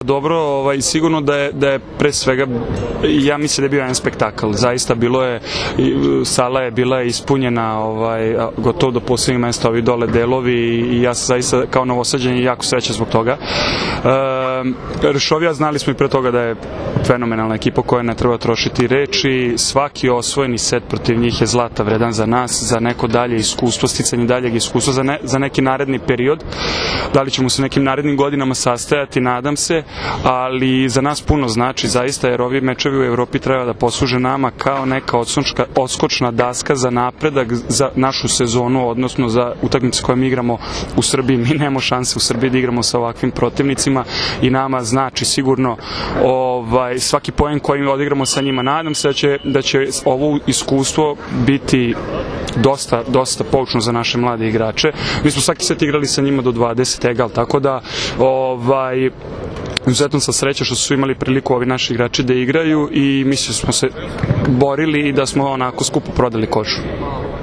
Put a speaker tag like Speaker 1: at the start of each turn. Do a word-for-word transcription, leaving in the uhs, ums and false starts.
Speaker 1: Dobro, ovaj, sigurno da je, da je pre svega, ja mislim da je bio jedan spektakl, zaista bilo je, sala je bila ispunjena ovaj, gotovo do poslednjeg mesta, ovi dole delovi i ja sam zaista kao Novosađanin jako srećan zbog toga. E, Ršovija znali smo i pre toga da je fenomenalna ekipa koja ne treba trošiti reči, svaki osvojeni set protiv njih je zlata vredan za nas, za neko dalje iskustvo, sticanje daljeg iskustva, za, ne, za neki naredni period. Da li ćemo se nekim narednim godinama sastajati, nadam se, ali za nas puno znači zaista, jer ovi mečevi u Evropi treba da posluže nama kao neka odskočna, odskočna daska za napredak za našu sezonu, odnosno za utakmice koje mi igramo u Srbiji. Mi nemamo šanse u Srbiji da igramo sa ovakvim protivnicima i nama znači sigurno ovaj, svaki poen koji odigramo sa njima. Nadam se da će, da će ovo iskustvo biti dosta, dosta poučno za naše mlade igrače. Mi smo svaki set igrali sa njima do dvadeset egal, tako da ovaj, izuzetno sam srećan što su imali priliku ovi naši igrači da igraju i mislim da smo se borili i da smo onako skupo prodali košu.